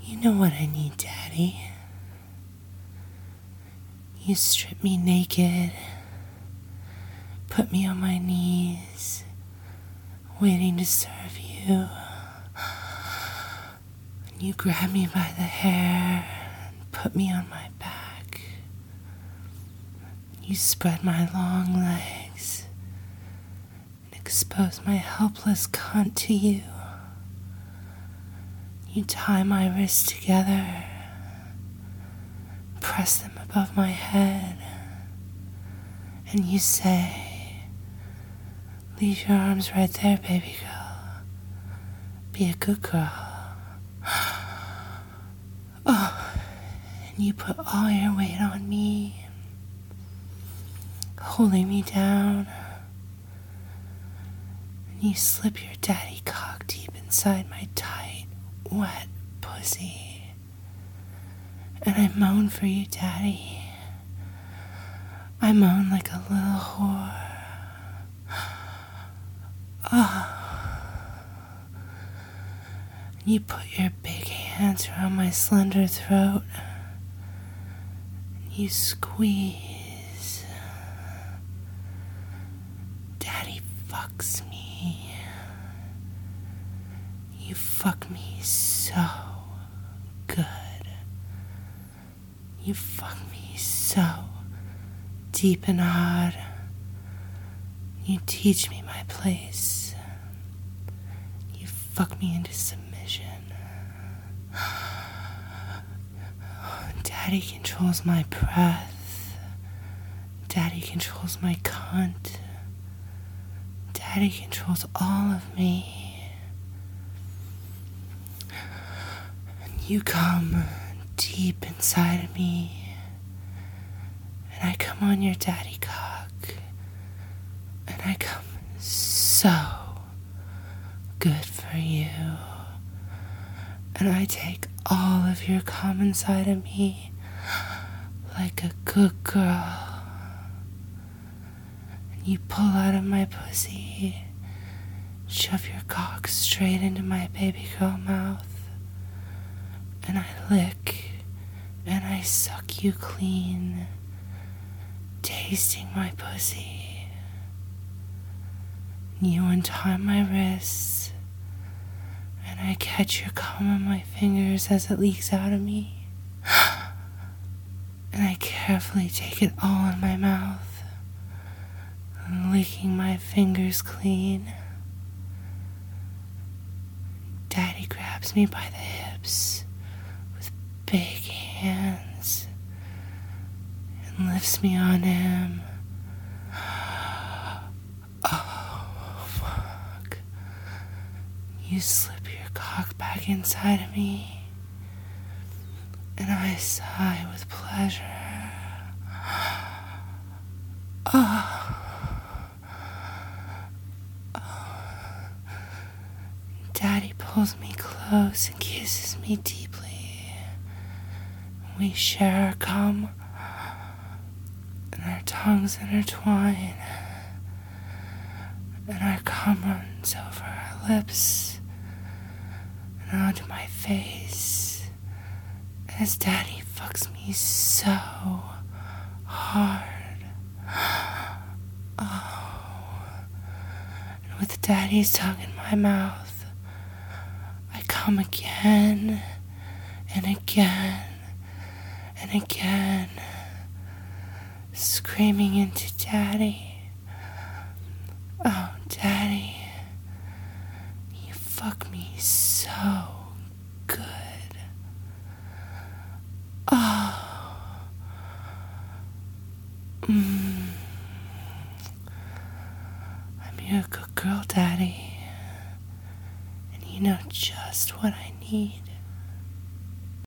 You know what I need, Daddy. You strip me naked, put me on my knees, waiting to serve you. And you grab me by the hair and put me on my back. You spread my long legs and expose my helpless cunt to you. You tie my wrists together, press them above my head, and you say, leave your arms right there, baby girl. Be a good girl. Oh, and you put all your weight on me, holding me down, and you slip your daddy cock deep inside my tight, wet pussy. And I moan for you, Daddy. I moan like a little whore. You put your big hands around my slender throat. You squeeze. Daddy fucks me. You fuck me so good. You fuck me so deep and hard. You teach me my place. You fuck me into submission. Daddy controls my breath. Daddy controls my cunt. Daddy controls all of me. And you come deep inside of me, and I come on your daddy cock, and I come so good for you, and I take all of your cum inside of me like a good girl, and you pull out of my pussy, shove your cock straight into my baby girl mouth, and I lick and I suck you clean, tasting my pussy. You untie my wrists, and I catch your cum on my fingers as it leaks out of me, and I carefully take it all in my mouth, licking my fingers clean. Daddy grabs me by the hips with big hands and lifts me on him. Oh, fuck. You slip your cock back inside of me, and I sigh with pleasure. Daddy pulls me close and kisses me deeply. We share our cum, and our tongues intertwine, and our cum runs over our lips and onto my face as Daddy fucks me so hard. Oh, and with Daddy's tongue in my mouth, I come again and again and again, screaming into Daddy. Oh, Daddy, you fuck me so good. Oh, I'm your good girl, Daddy, and you know just what I need.